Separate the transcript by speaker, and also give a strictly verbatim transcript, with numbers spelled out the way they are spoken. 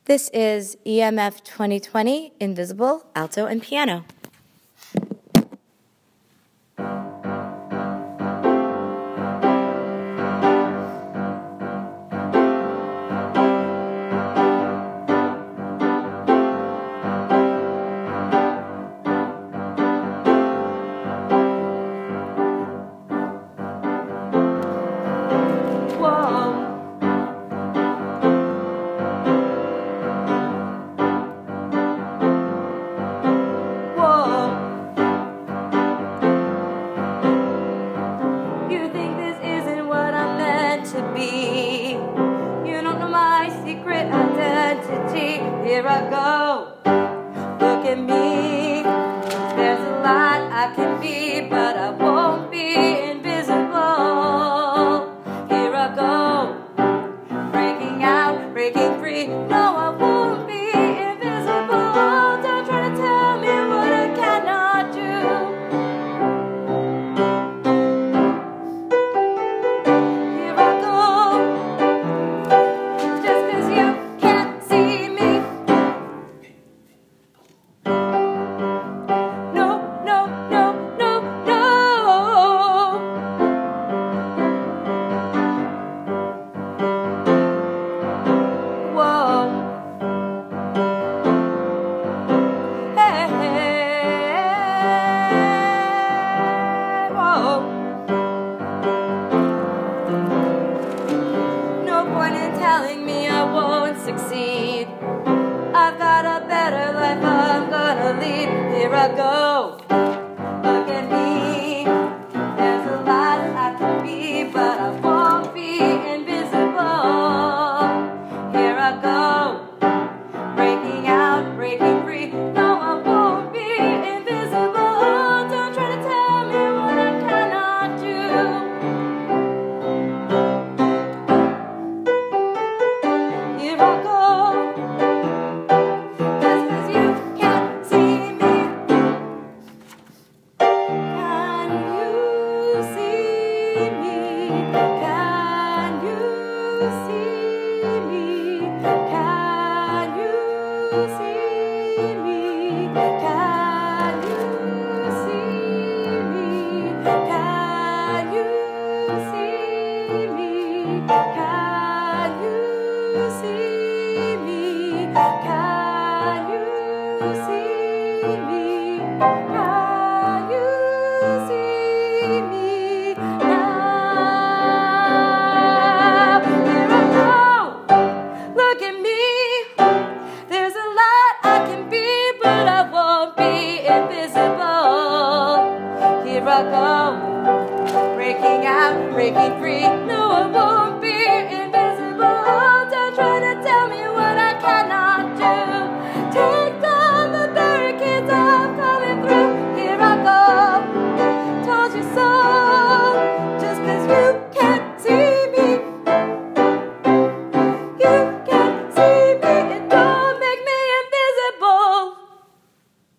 Speaker 1: This is E M F twenty twenty, Invisible, alto, and piano.
Speaker 2: To be. You don't know my secret identity. Here I go. Look at me. There's a lot I can be, but I won't be invisible. Here I go. Breaking out, breaking free. No, I won't be invisible. Don't try to tell me what I cannot do. Telling me I won't succeed. I've got a better life I'm gonna lead. Here I go. Look at me. There's a lot I can be, but I won't be invisible. Here I go. Breaking out, breaking free. No, I won't be invisible. Don't try to tell me what I cannot do. Here I go, breaking out, breaking free. No, I won't